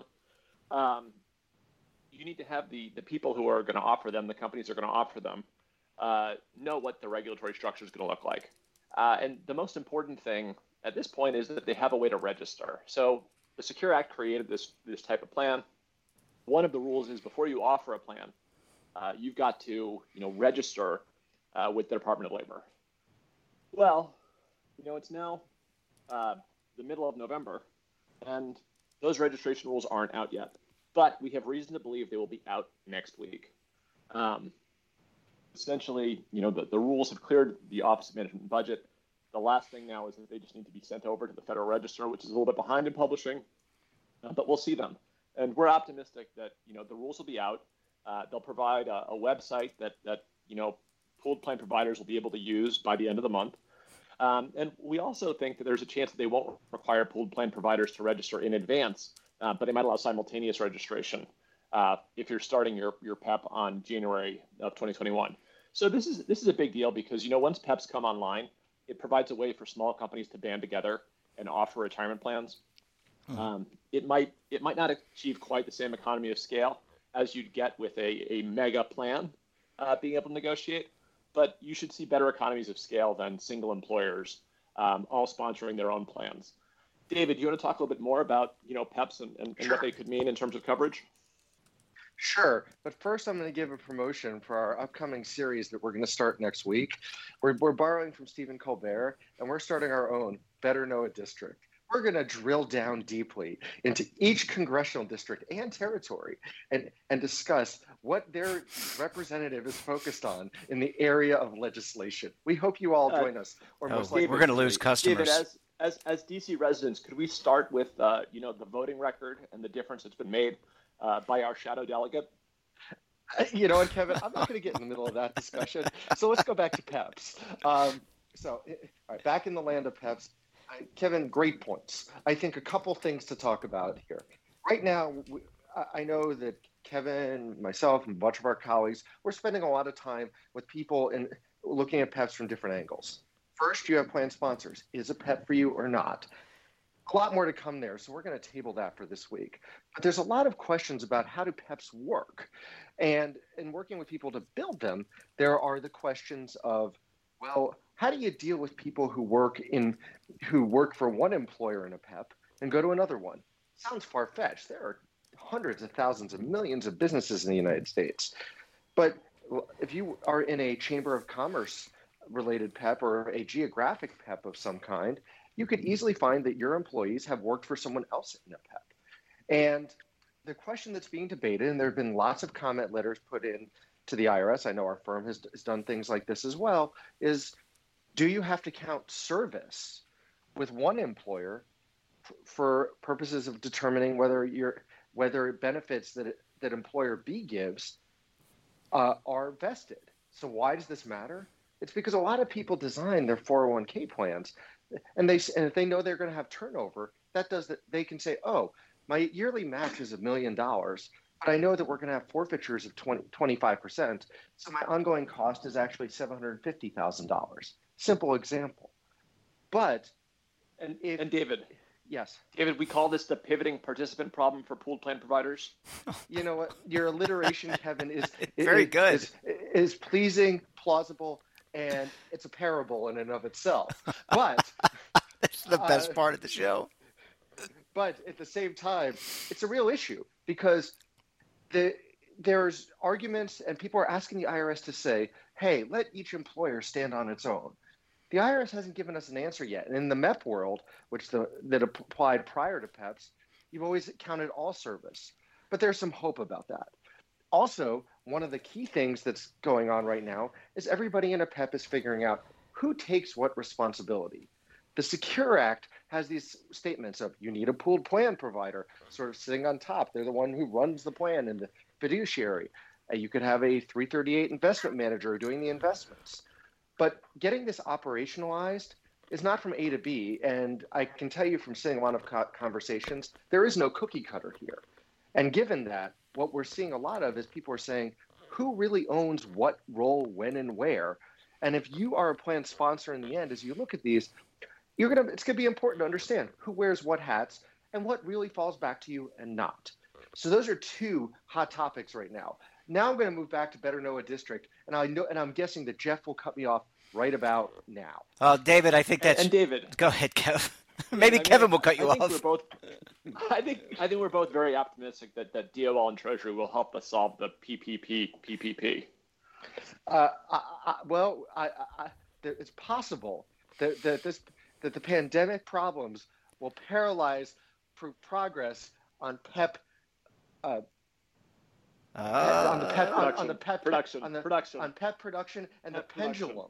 you need to have the people who are going to offer them, the companies are going to offer them, know what the regulatory structure is going to look like. And the most important thing at this point is that they have a way to register. So the Secure Act created this type of plan. One of the rules is before you offer a plan, you've got to register with the Department of Labor. Well, it's now the middle of November, and those registration rules aren't out yet. But we have reason to believe they will be out next week. Essentially, the rules have cleared the Office of Management and Budget. The last thing now is that they just need to be sent over to the Federal Register, which is a little bit behind in publishing, but we'll see them. And we're optimistic that, the rules will be out. They'll provide a website that pooled plan providers will be able to use by the end of the month. And we also think that there's a chance that they won't require pooled plan providers to register in advance, but they might allow simultaneous registration if you're starting your PEP on January of 2021. So this is a big deal because, once PEPs come online, it provides a way for small companies to band together and offer retirement plans. It might not achieve quite the same economy of scale as you'd get with a mega plan being able to negotiate, but you should see better economies of scale than single employers all sponsoring their own plans. David, you want to talk a little bit more about PEPs and Sure. what they could mean in terms of coverage? Sure, but first I'm going to give a promotion for our upcoming series that we're going to start next week. We're borrowing from Stephen Colbert, and we're starting our own Better Know a District. We're going to drill down deeply into each congressional district and territory and discuss what their representative is focused on in the area of legislation. We hope you all join us. Or most likely we're going to lose customers. David, as DC residents, could we start with the voting record and the difference that's been made by our shadow delegate? You know, and Kevin, I'm not going to get in the middle of that discussion. So let's go back to Peps. All right, back in the land of Peps. Kevin, great points. I think a couple things to talk about here. Right now, I know that Kevin, myself, and a bunch of our colleagues, we're spending a lot of time with people and looking at PEPs from different angles. First, you have plan sponsors. Is a PEP for you or not? A lot more to come there, so we're going to table that for this week. But there's a lot of questions about how do PEPs work? And in working with people to build them, there are the questions of, well, how do you deal with people who work for one employer in a PEP and go to another one? Sounds far-fetched. There are hundreds of thousands of millions of businesses in the United States. But if you are in a Chamber of Commerce related PEP or a geographic PEP of some kind, you could easily find that your employees have worked for someone else in a PEP. And the question that's being debated, and there have been lots of comment letters put in to the IRS, I know our firm has done things like this as well, is do you have to count service with one employer for purposes of determining whether benefits that employer B gives are vested? So why does this matter? It's because a lot of people design their 401k plans, and if they know they're going to have turnover, they can say, oh, my yearly match is $1 million, but I know that we're going to have forfeitures of 25%, so my ongoing cost is actually $750,000. Simple example. But and David. Yes. David, we call this the pivoting participant problem for pooled plan providers. You know what? Your alliteration, Kevin, is very good. Is pleasing, plausible, and it's a parable in and of itself. But that's the best part of the show. But at the same time, it's a real issue because there's arguments and people are asking the IRS to say, hey, let each employer stand on its own. The IRS hasn't given us an answer yet. And in the MEP world, that applied prior to PEPs, you've always counted all service. But there's some hope about that. Also, one of the key things that's going on right now is everybody in a PEP is figuring out who takes what responsibility. The Secure Act has these statements of you need a pooled plan provider sort of sitting on top. They're the one who runs the plan and the fiduciary. You could have a 338 investment manager doing the investments. But getting this operationalized is not from A to B. And I can tell you from seeing a lot of conversations, there is no cookie cutter here. And given that, what we're seeing a lot of is people are saying, who really owns what role, when, and where? And if you are a plan sponsor in the end, as you look at these, it's going to be important to understand who wears what hats and what really falls back to you and not. So those are two hot topics right now. Now I'm going to move back to Better Know a District, and I'm guessing that Jeff will cut me off right about now. David, I think that's. And David, go ahead, Kev. Maybe Kevin will cut you off. I think we're both very optimistic that DOL and Treasury will help us solve the PPP. It's possible that the pandemic problems will paralyze progress on PEP. On PEP production and the pendulum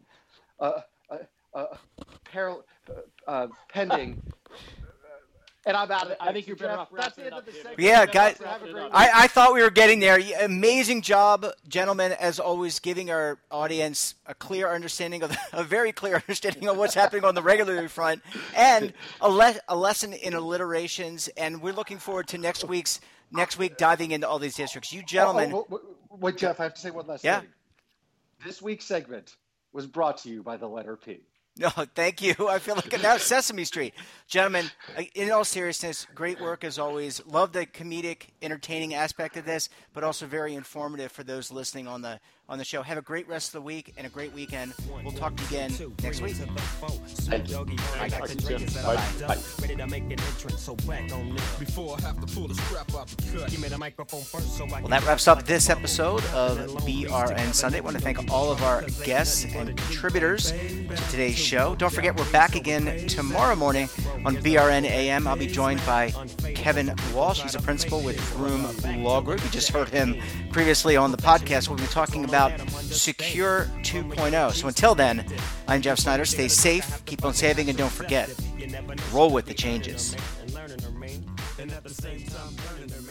pending. And I'm out. I think you're better off That's wrapping the it end up. of the segment. Yeah, guys, I thought we were getting there. Amazing job, gentlemen, as always, giving our audience a very clear understanding of what's happening on the regulatory front, and a lesson in alliterations. And we're looking forward to next week diving into all these districts. You gentlemen. Wait, Jeff, I have to say one last thing. This week's segment was brought to you by the letter P. No, thank you. I feel like now Sesame Street. Gentlemen, in all seriousness, great work as always. Love the comedic, entertaining aspect of this, but also very informative for those listening on the show. Have a great rest of the week and a great weekend. We'll talk to you again next week. Thank you. Well, that wraps up this episode of BRN Sunday. I want to thank all of our guests and contributors to today's show. Don't forget, we're back again tomorrow morning on BRN AM. I'll be joined by Kevin Walsh. He's a principal with Groom Law Group. You just heard him previously on the podcast. We'll be talking about Secure 2.0. So until then, I'm Jeff Snyder. Stay safe, keep on saving, and don't forget, roll with the changes.